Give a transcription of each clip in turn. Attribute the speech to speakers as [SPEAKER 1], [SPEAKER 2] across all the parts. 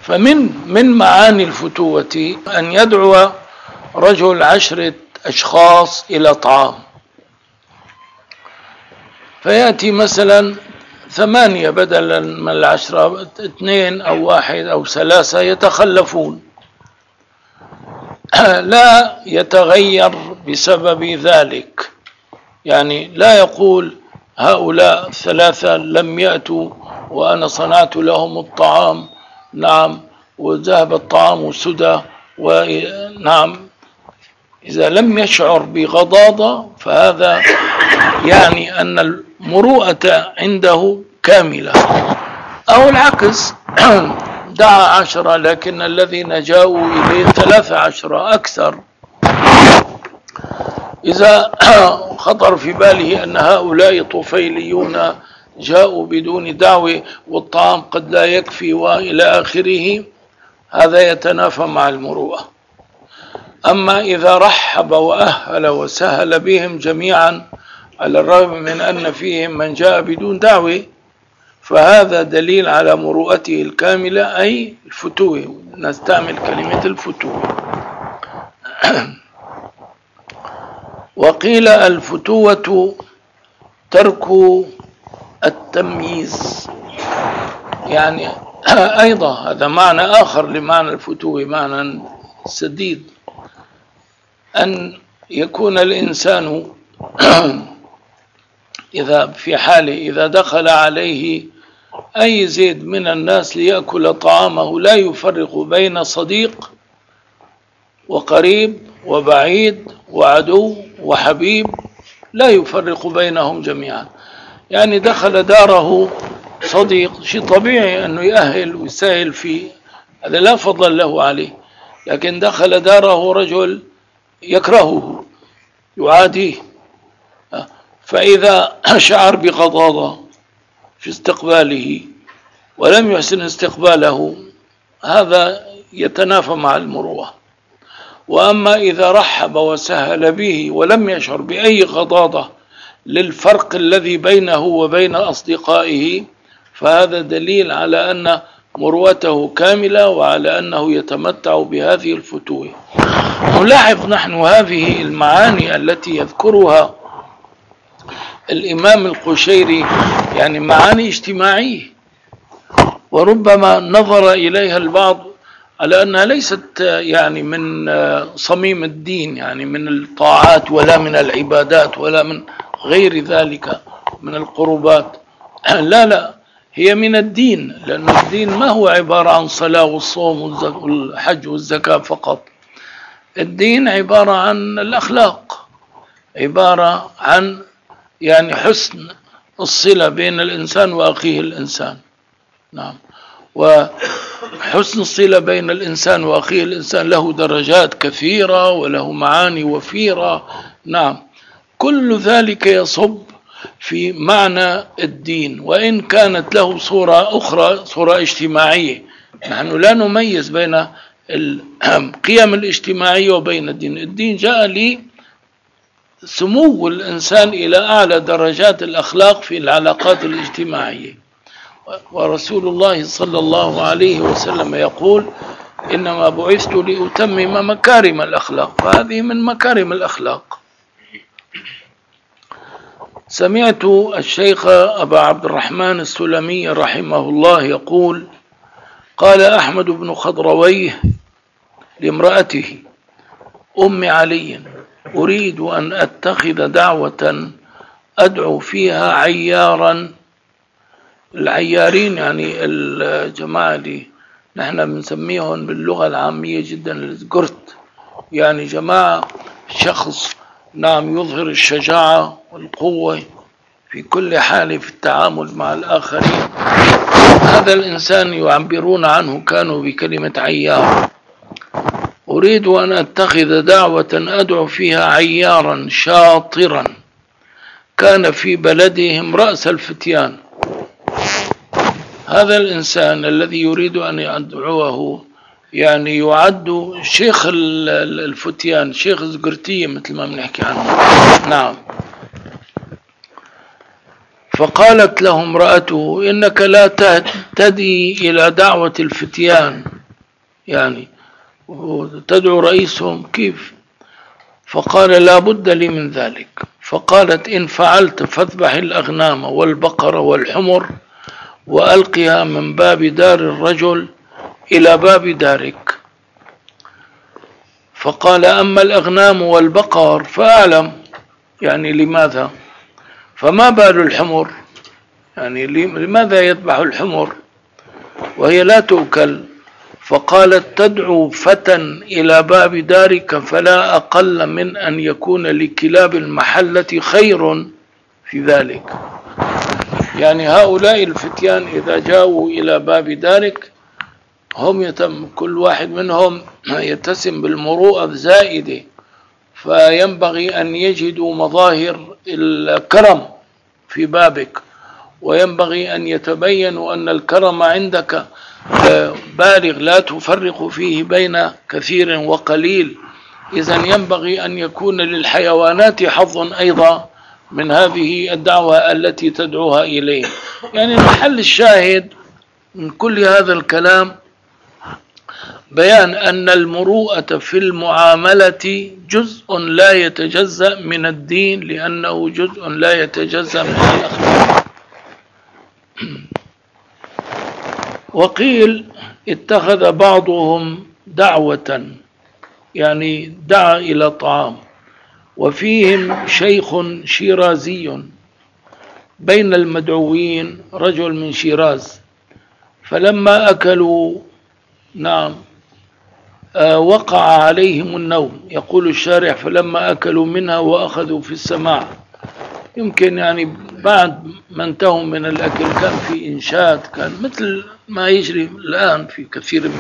[SPEAKER 1] فمن معاني الفتوة أن يدعو رجل 10 أشخاص إلى طعام، فيأتي مثلا 8 بدلا من 10، 2 أو 1 أو 3 يتخلفون، لا يتغير بسبب ذلك، يعني لا يقول هؤلاء 3 لم يأتوا وأنا صنعت لهم الطعام، نعم، وذهب الطعام سدى، ونعم. إذا لم يشعر بغضاضة فهذا يعني أن المروءة عنده كاملة. أو العكس، دعا 10 لكن الذين جاءوا إليه 13 أكثر، إذا خطر في باله أن هؤلاء طفيليون جاءوا بدون دعوة والطعام قد لا يكفي وإلى آخره، هذا يتنافى مع المروءة. أما إذا رحب وأهل وسهل بهم جميعا على الرغم من أن فيهم من جاء بدون دعوة، فهذا دليل على مروءته الكاملة، أي الفتوة، نستعمل كلمة الفتوة. وقيل الفتوة ترك التمييز، يعني أيضا هذا معنى آخر لمعنى الفتوة، معنى سديد، أن يكون الإنسان إذا في حاله إذا دخل عليه أي زيد من الناس ليأكل طعامه لا يفرق بين صديق وقريب وبعيد وعدو وحبيب، لا يفرق بينهم جميعا. يعني دخل داره صديق، شيء طبيعي أنه يأهل ويسهل فيه، هذا لا فضل له عليه، لكن دخل داره رجل يكرهه يعاديه، فإذا شعر بغضاضة في استقباله ولم يحسن استقباله، هذا يتنافى مع المروءة. وأما إذا رحب وسهل به ولم يشعر بأي غضاضة للفرق الذي بينه وبين أصدقائه، فهذا دليل على أن مروته كاملة وعلى أنه يتمتع بهذه الفتوة. نلاحظ نحن هذه المعاني التي يذكرها الإمام القشيري، يعني معاني اجتماعية، وربما نظر إليها البعض على أنها ليست يعني من صميم الدين، يعني من الطاعات ولا من العبادات ولا من غير ذلك من القربات. لا، هي من الدين، لأن الدين ما هو عبارة عن صلاة والصوم والحج والزكاة فقط. الدين عبارة عن الأخلاق، عبارة عن يعني حسن الصلة بين الإنسان وأخيه الإنسان، نعم. وحسن الصلة بين الإنسان وأخيه الإنسان له درجات كثيرة وله معاني وفيرة، نعم. كل ذلك يصب في معنى الدين، وإن كانت له صورة أخرى، صورة اجتماعية. نحن لا نميز بين القيم الاجتماعية وبين الدين. الدين جاء لسمو الإنسان إلى أعلى درجات الأخلاق في العلاقات الاجتماعية. ورسول الله صلى الله عليه وسلم يقول إنما بعثت لأتمم مكارم الأخلاق، فهذه من مكارم الأخلاق. سمعت الشيخ أبا عبد الرحمن السلمي رحمه الله يقول: قال أحمد بن خضرويه لامرأته أم علي: أريد أن أتخذ دعوة أدعو فيها عيارا. العيارين يعني الجماعة اللي نحن بنسميهم باللغة العامية جدا الزقرت، يعني جماعة شخص نعم يظهر الشجاعة والقوة في كل حال في التعامل مع الآخرين. هذا الإنسان يعبرون عنه كانوا بكلمة عيار. أريد أن أتخذ دعوة أدعو فيها عيارا شاطرا كان في بلدهم رأس الفتيان. هذا الإنسان الذي يريد أن يدعوه يعني يعد شيخ الفتيان، شيخ الزقرتية مثل ما بنحكي عنه، نعم. فقالت له امرأته: إنك لا تهتدي إلى دعوة الفتيان يعني وتدعو رئيسهم كيف؟ فقال لا بد لي من ذلك. فقالت إن فعلت فاذبح الأغنام والبقر والحمر وألقها من باب دار الرجل إلى باب دارك. فقال أما الأغنام والبقر فأعلم، يعني لماذا؟ فما بال الحمر؟ يعني لماذا يذبح الحمر وهي لا تؤكل؟ فقالت تدعو فتى إلى باب دارك فلا أقل من أن يكون لكلاب المحلة خير في ذلك. يعني هؤلاء الفتيان إذا جاءوا إلى باب دارك هم كل واحد منهم يتسم بالمروءة الزائدة، فينبغي أن يجدوا مظاهر الكرم في بابك، وينبغي أن يتبينوا أن الكرم عندك بالغ لا تفرق فيه بين كثير وقليل. إذن ينبغي أن يكون للحيوانات حظ أيضا من هذه الدعوة التي تدعوها إليه. يعني محل الشاهد من كل هذا الكلام بيان أن المروءة في المعاملة جزء لا يتجزأ من الدين، لأنه جزء لا يتجزأ من الأخلاق. وقيل اتخذ بعضهم دعوة، يعني دعا إلى طعام، وفيهم شيخ شيرازي بين المدعوين رجل من شيراز، فلما أكلوا وقع عليهم النوم. يقول الشارح فلما أكلوا منها وأخذوا في السماع، يمكن يعني بعد ما انتهوا من الأكل كان في إنشاد، كان مثل ما يجري الآن في كثير من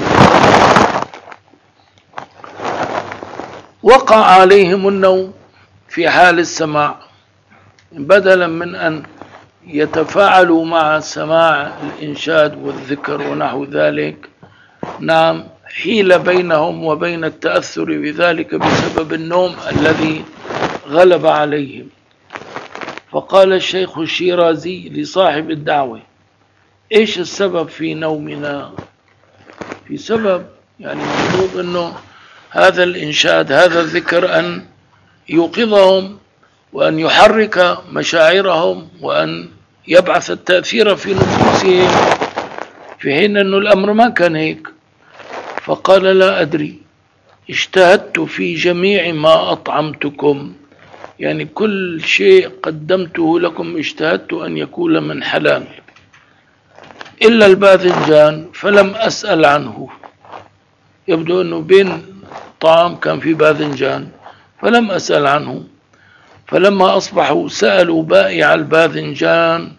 [SPEAKER 1] وقع عليهم النوم في حال السماع، بدلا من أن يتفاعلوا مع سماع الإنشاد والذكر ونحو ذلك، حيل بينهم وبين التأثر بذلك بسبب النوم الذي غلب عليهم. فقال الشيخ الشيرازي لصاحب الدعوة إيش السبب في نومنا؟ في سبب، يعني المفروض أنه هذا الإنشاد هذا الذكر أن يوقظهم وأن يحرك مشاعرهم وأن يبعث التأثير في نفوسهم، في حين أنه الأمر ما كان هيك. فقال لا أدري، اجتهدت في جميع ما أطعمتكم، يعني كل شيء قدمته لكم اجتهدت أن يكون من حلال، إلا الباذنجان فلم أسأل عنه. يبدو أنه بين طعام كان في باذنجان فلم أسأل عنه. فلما أصبحوا سألوا بائع الباذنجان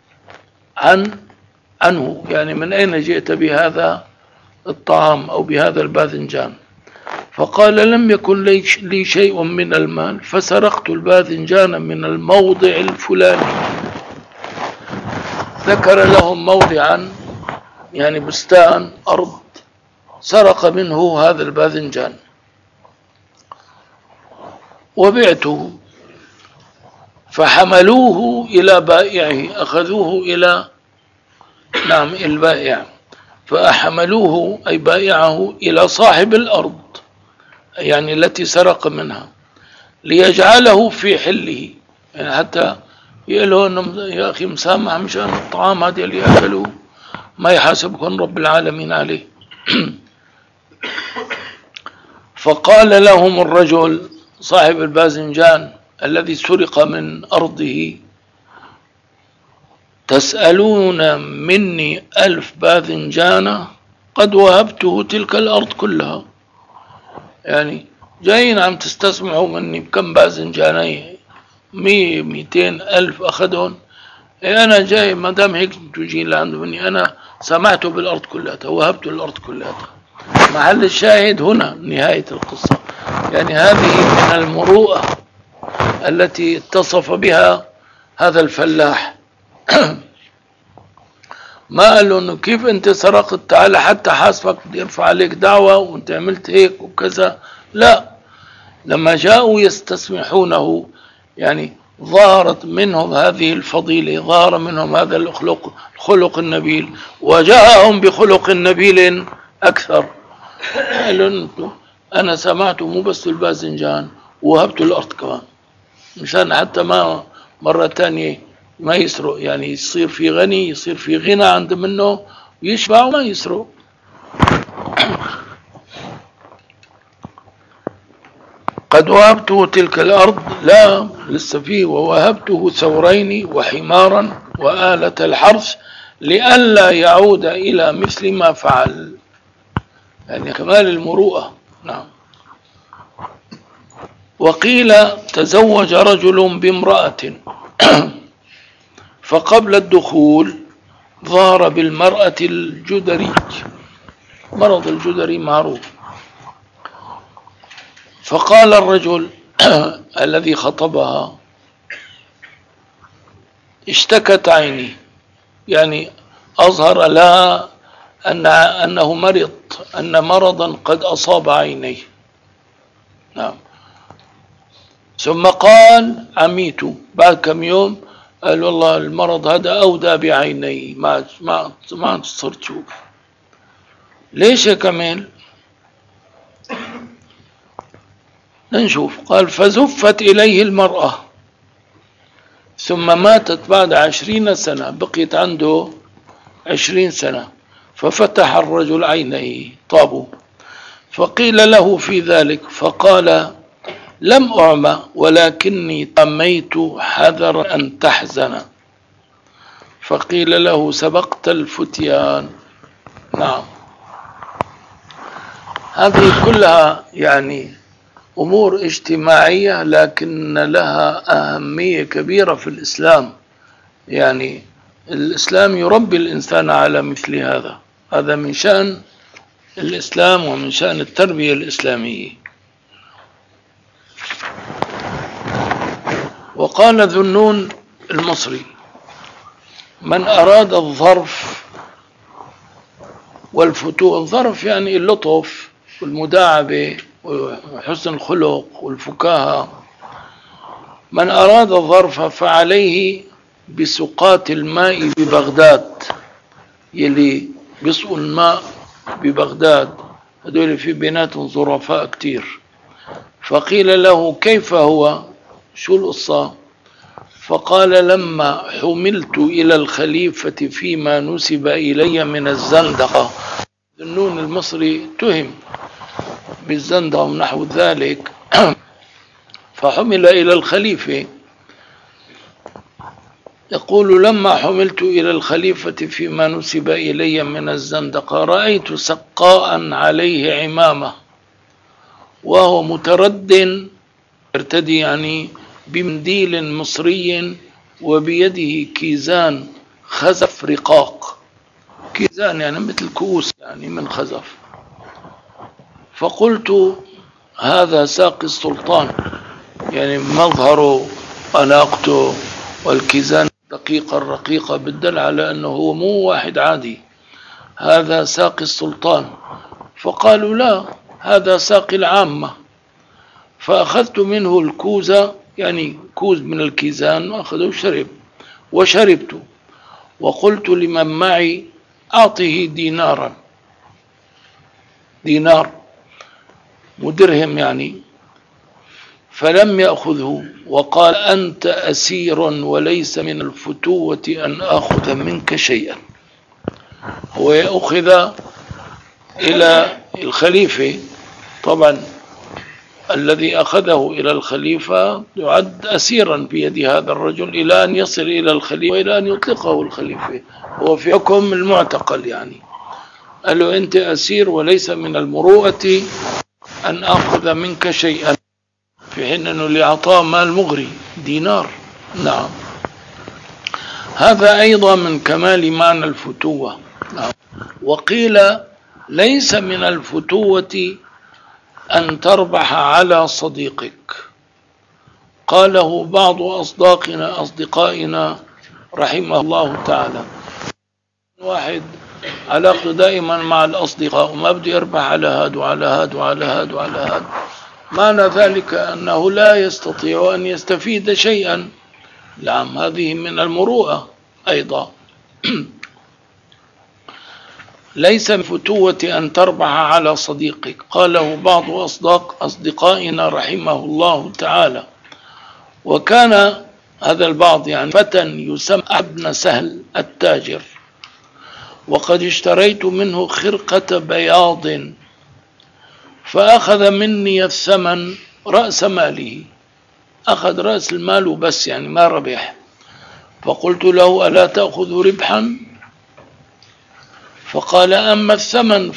[SPEAKER 1] عنه، يعني من أين جئت بهذا الطعام أو بهذا الباذنجان؟ فقال لم يكن لي شيء من المال فسرقت الباذنجان من الموضع الفلاني. ذكر لهم موضعا، يعني بستان أرض سرق منه هذا الباذنجان وبعته. فحملوه إلى بائعه، أخذوه إلى البائع، فحملوه أي بائعه إلى صاحب الأرض، يعني التي سرق منها، ليجعله في حله، يعني حتى يقولوا أنه يا أخي مسامح مشان الطعام هذا اللي أكلوه ما يحاسبكم رب العالمين عليه. فقال لهم الرجل صاحب الباذنجان الذي سرق من أرضه تسألون مني 1000 باذنجان قد وهبته تلك الأرض كلها، يعني جايين عم تستسمعوا مني بكم باذنجاني 100-200 ألف أخذهم. أنا جاي ما دام هيك تجين لعنده مني، أنا سمعته بالأرض كلها وهبت الأرض كلها. محل الشاهد هنا نهاية القصة، يعني هذه من المروءة التي اتصف بها هذا الفلاح. ما قال له انه كيف انت سرقت، تعال حتى حاسبك بدي ارفع عليك دعوة وانت عملت هيك وكذا، لا. لما جاءوا يستسمحونه يعني ظهرت منهم هذه الفضيلة، ظهر منهم هذا الخلق النبيل، وجاءهم بخلق نبيل أكثر. قالوا أنا سمعته مو بس الباذنجان ووهبته الأرض كمان، مشان حتى ما مرة تانية ما يسرق، يعني يصير في غني، يصير في غنى عند منه ويشبع وما يسرق. قد وهبته تلك الأرض، لا لسه فيه، ووهبته ثورين وحمارا وآلة الحرث لئلا يعود إلى مثل ما فعل، يعني كمال المروءة. نعم. وقيل تزوج رجل بامرأة فقبل الدخول ظهر بالمرأة الجدري، مرض الجدري معروف، فقال الرجل الذي خطبها اشتكت عيني، يعني أظهر لها أنه مرض، أن مرضا قد أصاب عينيه. نعم. ثم قال عميت، بعد كم يوم قال والله المرض هذا أودى بعيني، ما صرت شوف. ليش يا كمال؟ نشوف. قال فزفت إليه المرأة ثم ماتت بعد 20 سنة، بقيت عنده 20 سنة، ففتح الرجل عينيه طابوا، فقيل له في ذلك فقال لم أعمى ولكني تميت حذر أن تحزن، فقيل له سبقت الفتيان. نعم. هذه كلها يعني أمور اجتماعية لكن لها أهمية كبيرة في الإسلام، يعني الإسلام يربي الإنسان على مثل هذا، هذا من شأن الإسلام ومن شأن التربية الإسلامية. وقال ذنون المصري من أراد الظرف والفتوح، الظرف يعني اللطف والمداعبة وحسن الخلق والفكاهة، من أراد الظرف فعليه بسقات الماء ببغداد، يلي بيسقوا الماء ببغداد، هذول في بيناتهم ظرفاء كتير. فقيل له كيف هو، شو القصة؟ فقال لما حملت إلى الخليفة فيما نسب إلي من الزندقة، ذنون المصري تهم بالزندقة ونحو ذلك، فحمل إلى الخليفة، يقول لما حملت إلى الخليفة فيما نسب إلي من الزندقة رأيت سقاء عليه عمامة وهو مترد، ارتدي يعني بمنديل مصري وبيده كيزان خزف رقاق، كيزان يعني مثل كؤوس يعني من خزف. فقلت هذا ساقي السلطان، يعني مظهره أناقته والكيزان دقيقة الرقيقة بالدل على أنه هو مو واحد عادي، هذا ساقي السلطان. فقالوا لا، هذا ساقي العامة. فأخذت منه الكوزة، يعني كوز من الكيزان، وأخذه وشربت، وقلت لمن معي أعطه دينارا، دينار ودرهم يعني، فلم يأخذه، وقال أنت أسير وليس من الفتوة أن أخذ منك شيئا. هو أخذ إلى الخليفة، طبعا الذي أخذه إلى الخليفة يعد أسيرا بيد هذا الرجل إلى أن يصل إلى الخليفة وإلى أن يطلقه الخليفة، هو في حكم المعتقل يعني. قال له أنت أسير وليس من المروءة أن أخذ منك شيئا، في حين أنه لأعطاه مال مغري دينار. نعم. هذا أيضا من كمال معنى الفتوة. نعم. وقيل ليس من الفتوة أن تربح على صديقك، قاله بعض أصدقائنا رحمه الله تعالى. واحد علاقته دائما مع الأصدقاء وما بده يربح على هاد وعلى هاد وعلى هاد وعلى هاد، معنى ذلك أنه لا يستطيع أن يستفيد شيئا. نعم. هذه من المروءة أيضا. ليس بفتوة أن تربح على صديقك، قاله بعض أصدقائنا رحمه الله تعالى. وكان هذا البعض يعني فتى يسمى ابن سهل التاجر، وقد اشتريت منه خرقة بياض فأخذ مني الثمن رأس ماله، أخذ رأس المال بس يعني ما ربح. فقلت له ألا تأخذ ربحا؟ فقال أما الثمن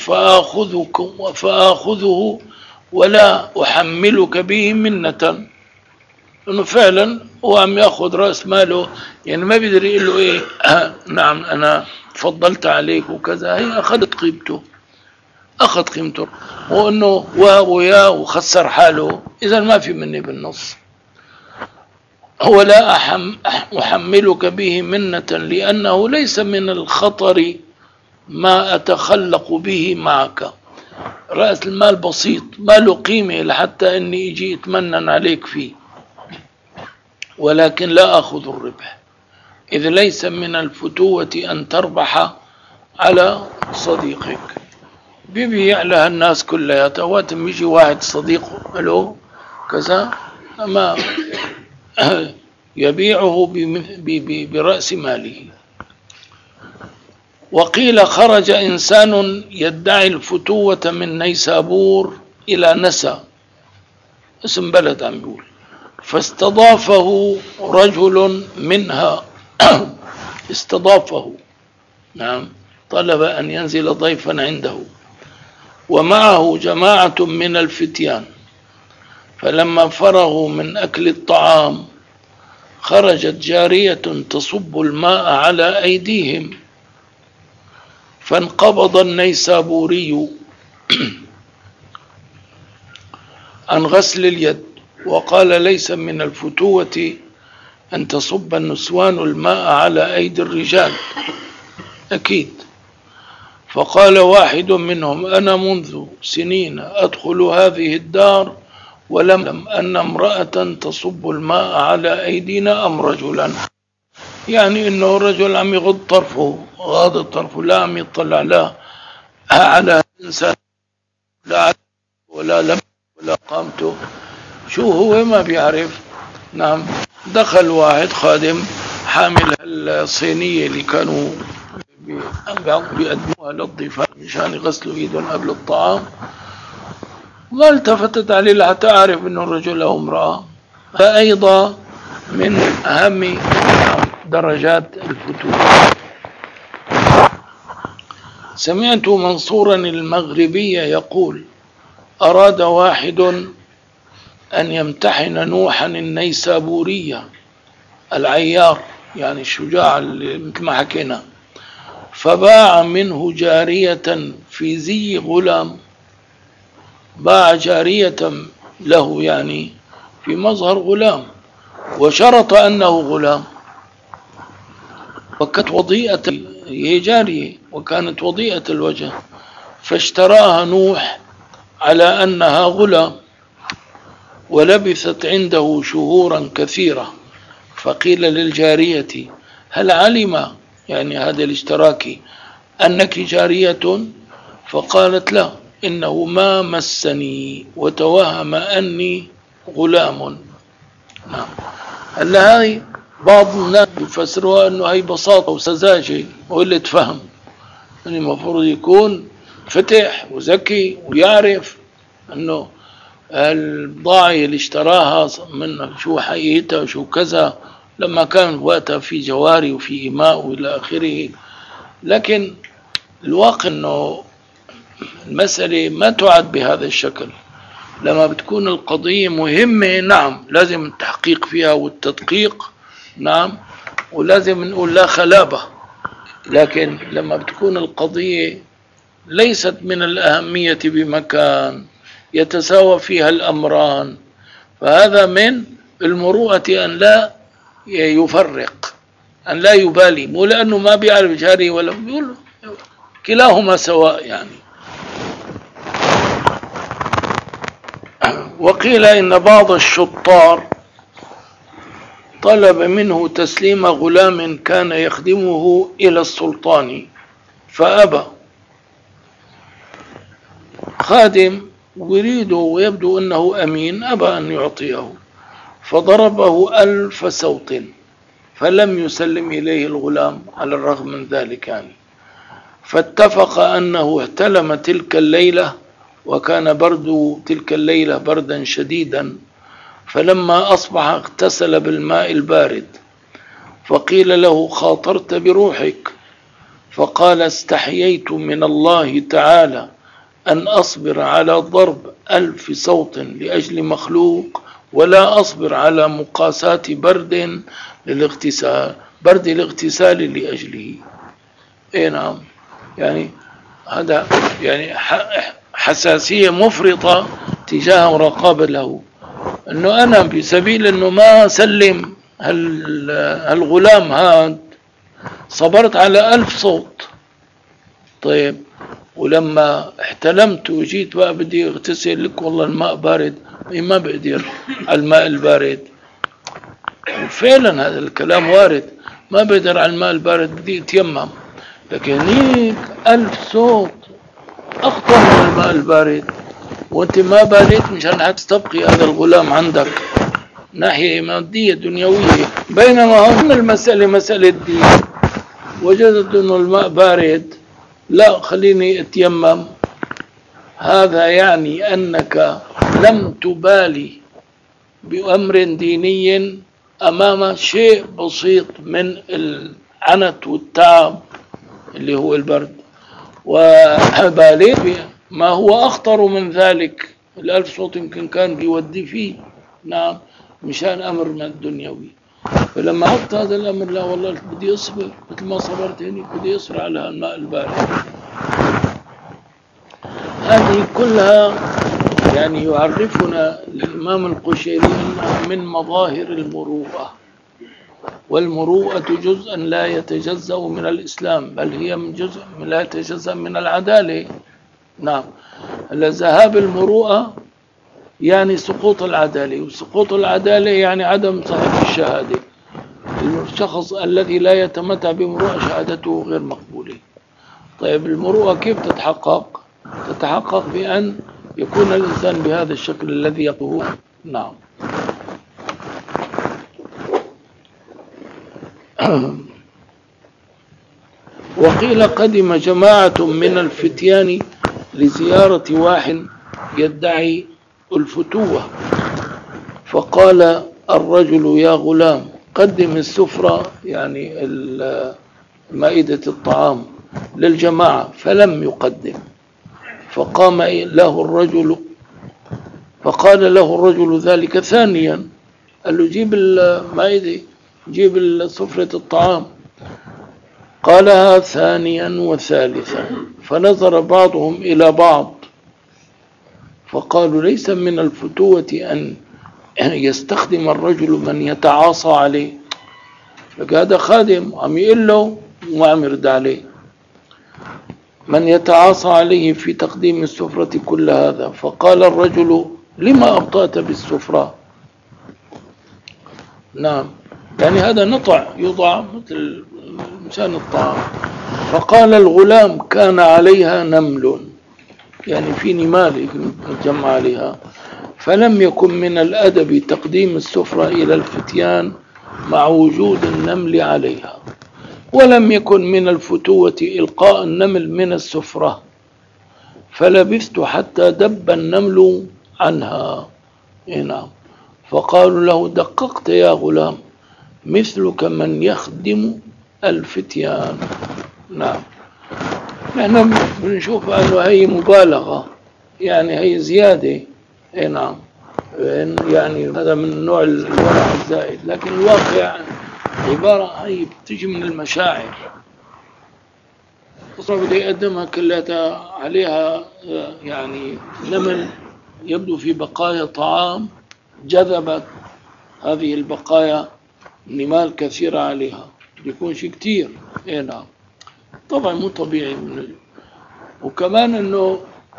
[SPEAKER 1] فآخذه ولا أحملك به منة. لأنه فعلا هو عم يأخذ رأس ماله، يعني ما بيقدر يقول له إيه نعم أنا فضلت عليك وكذا، هي أخذت قيمته، أخذ قيمته، وأنه وهب وياه وخسر حاله، إذا ما في مني بالنص. هو لا أحملك به منة لأنه ليس من الخطر ما أتخلق به معك. رأس المال بسيط ما له قيمة لحتى أني أجي أتمنن عليك فيه، ولكن لا أخذ الربح، إذ ليس من الفتوة أن تربح على صديقك. بيبيع لها الناس كلها، وقت يجي واحد صديقه له كذا ما يبيعه برأس ماله. وقيل خرج إنسان يدعي الفتوة من نيسابور إلى نسا، اسم بلد عم بيقول، فاستضافه رجل منها استضافه، نعم، طلب أن ينزل ضيفا عنده ومعه جماعة من الفتيان. فلما فرغوا من أكل الطعام خرجت جارية تصب الماء على أيديهم، فانقبض النيسابوري عن غسل اليد وقال ليس من الفتوة أن تصب النسوان الماء على أيدي الرجال أكيد. فقال واحد منهم أنا منذ سنين أدخل هذه الدار ولم أن امرأة تصب الماء على أيدينا أم رجلا، يعني إنه رجل عم يغض طرفه، غاض طرفه، لا عم يطلع لا على إنسان لا ولا لم ولا قامته، شو هو ما بيعرف. نعم، دخل واحد خادم حامل الصينية اللي كانوا بيقدموها للضيفان مشان يغسلوا ايدهم قبل الطعام، ما التفتت عليه لحتى أعرف أنه الرجل أو امرأة. فأيضا من أهم درجات الفتوة. سمعت منصورا المغربي يقول أراد واحد أن يمتحن نوحا النيسابورية العيار، يعني الشجاع مثل ما حكينا، فباع منه جارية في زي غلام، باع جارية له يعني في مظهر غلام، وشرط أنه غلام، وكانت وضيئة، هي جارية وكانت وضيئة الوجه، فاشتراها نوح على أنها غلام، ولبثت عنده شهورا كثيرة. فقيل للجارية هل علم يعني هذا الاشتراكي أنك جارية؟ فقالت لا، إنه ما مسني وتوهم أني غلام. نعم، هلا هاي بعض الناس يفسروها أنه هي بساطة وسذاجة وقلة فهم، يعني المفروض يكون فتح وذكي ويعرف أنه البضاعة اللي اشتراها من شو حقيقتها وشو كذا، لما كان وقتها في جواري وفي إماء وإلى آخره. لكن الواقع أنه المسألة ما تعد بهذا الشكل. لما بتكون القضية مهمة نعم لازم التحقيق فيها والتدقيق، نعم، ولازم نقول لا خلابة. لكن لما بتكون القضية ليست من الأهمية بمكان يتساوى فيها الأمران، فهذا من المروءة أن لا يفرق، أن لا يبالي، مو لأنه ما بيعرف جاري ولا بيقول كلاهما سواء يعني. وقيل إن بعض الشطار طلب منه تسليم غلام كان يخدمه إلى السلطان فأبى، الخادم يريد ويبدو أنه أمين أبى أن يعطيه، فضربه 1000 صوت فلم يسلم إليه الغلام على الرغم من ذلك يعني. فاتفق أنه احتلم تلك الليلة، وكان برد تلك الليلة بردا شديدا، فلما أصبح اغتسل بالماء البارد، فقيل له خاطرت بروحك؟ فقال استحييت من الله تعالى أن أصبر على ضرب 1000 صوت لأجل مخلوق، ولا أصبر على مقاساة برد الاغتسال لأجله. إيه نعم، يعني هذا يعني حساسية مفرطة تجاه رقابة له، أنه أنا بسبيل أنه ما سلم هالغلام هاد صبرت على 1000 صوت. طيب ولما احتلمت وجيت بقى بدي اغتسل لك والله الماء بارد، ما بقدر على الماء البارد. وفعلا هذا الكلام وارد، ما بقدر على الماء البارد بدي اتيمم، لكن هيك 1000 صوت أخطر من الماء البارد، وانت ما باليت مشان هتستبقي هذا الغلام عندك ناحية مادية دنيوية، بينما هم المسألة مسألة دين. وجدت انه الماء بارد، لا خليني اتيمم. هذا يعني انك لم تبالي بأمر ديني امام شيء بسيط من العنت والتعب اللي هو البرد، وباليت ما هو اخطر من ذلك. 1000 صوت يمكن كان بيودي فيه، نعم، مشان امر من الدنيوي. فلما عرفت هذا الامر، لا والله بدي اصبر مثل ما صبرت هني، بدي اصبر على الماء البارد. هذه كلها يعني يعرفنا الامام القشيري انها من مظاهر المروءة، والمروءة جزء لا يتجزأ من الإسلام، بل هي من جزء لا يتجزأ من العدالة. نعم، ذهاب المروءة يعني سقوط العدالة، وسقوط العدالة يعني عدم صحة الشهادة. الشخص الذي لا يتمتع بمروءة شهادته غير مقبولة. طيب المروءة كيف تتحقق؟ تتحقق بأن يكون الإنسان بهذا الشكل الذي يقول. نعم. وقيل قدم جماعة من الفتيان لزيارة واحد يدعي الفتوة، فقال الرجل يا غلام قدم السفرة، يعني مائدة الطعام للجماعة، فلم يقدم. فقام له الرجل، فقال له الرجل ذلك ثانيا، قال له جيب المائدة، جيب سفرة الطعام. قالها ثانيا وثالثا، فنظر بعضهم إلى بعض فقالوا ليس من الفتوة أن يستخدم الرجل من يتعاصى عليه. هذا خادم عم يقول له وما عم يرد عليه، من يتعاصى عليه في تقديم السفرة كل هذا. فقال الرجل لما أبطأت بالسفرة؟ نعم، يعني هذا نطع يوضع مثل مشان الطعام. فقال الغلام كان عليها نمل، يعني في نمال يتجمع عليها، فلم يكن من الأدب تقديم السفرة إلى الفتيان مع وجود النمل عليها، ولم يكن من الفتوة إلقاء النمل من السفرة، فلبثت حتى دب النمل عنها. نعم. فقالوا له دققت يا غلام، مثلك من يخدم الفتيان. نعم، نحن بنشوف أنه هي مبالغة، يعني هي زيادة. نعم، يعني هذا من نوع الورع الزائد، لكن الواقع عبارة هي بتجي من المشاعر. أصلا بدي يقدمها كلها عليها يعني نمل يبدو في بقايا طعام، جذبت هذه البقايا نمال كثيرة عليها، بيكون شيء كتير. نعم، طبعا مو طبيعي وكمان انه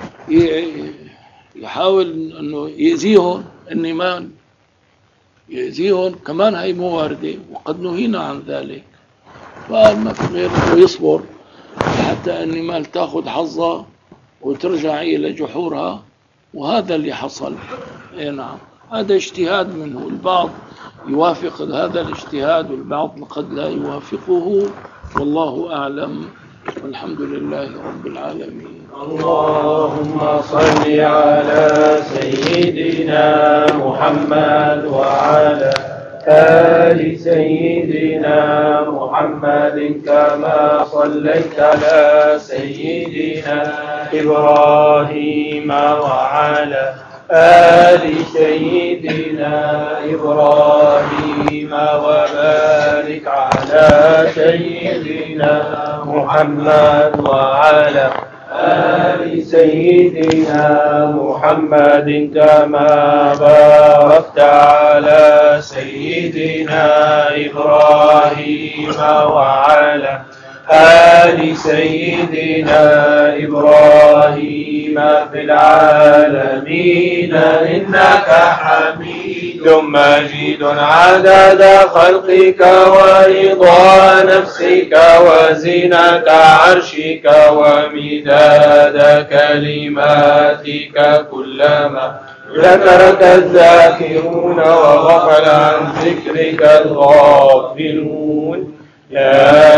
[SPEAKER 1] يحاول انه يأذيهم، النمال يأذيهم كمان، هي مو واردة، وقد نهينا عن ذلك. فما في غير انه يصبر حتى النمال تاخذ حظها وترجع إلى جحورها، وهذا اللي حصل. نعم، هذا اجتهاد منه، البعض يوافق هذا الاجتهاد والبعض قد لا يوافقه، والله أعلم، والحمد لله رب العالمين.
[SPEAKER 2] اللهم صل على سيدنا محمد وعلى آل سيدنا محمد كما صليت على سيدنا إبراهيم وعلى آل سيدنا إبراهيم وبارك على سيدنا محمد وعلى آل سيدنا محمد كما باركت على سيدنا إبراهيم وعلى آل سيدنا إبراهيم في العالمين إنك حميد مجيد عدد خلقك ورضا نفسك وزنة عرشك ومداد كلماتك كلما ذكرك الذاكرون وغفل عن ذكرك الغافلون. لا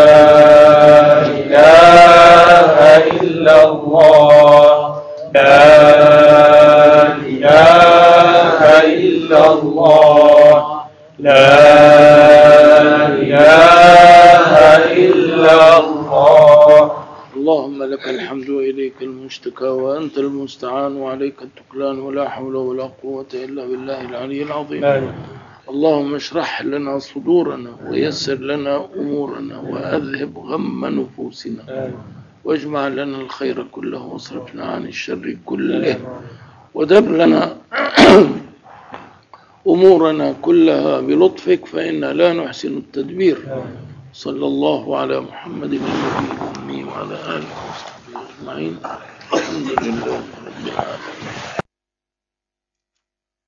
[SPEAKER 2] إله إلا الله، لا إله إلا الله، لا إله إلا الله.
[SPEAKER 1] اللهم لك الحمد وإليك المشتكى وأنت المستعان وعليك التكلان، ولا حول ولا قوة إلا بالله العلي العظيم. اللهم اشرح لنا صدورنا ويسر لنا أمورنا وأذهب غم نفوسنا واجمع لنا الخير كله واصرفنا عن الشر كله ودبر لنا أمورنا كلها بلطفك فإنا لا نحسن التدبير. صلى الله على محمد النبي الأمي وعلى آله وصحبه أجمعين. الحمد لله رب العالمين.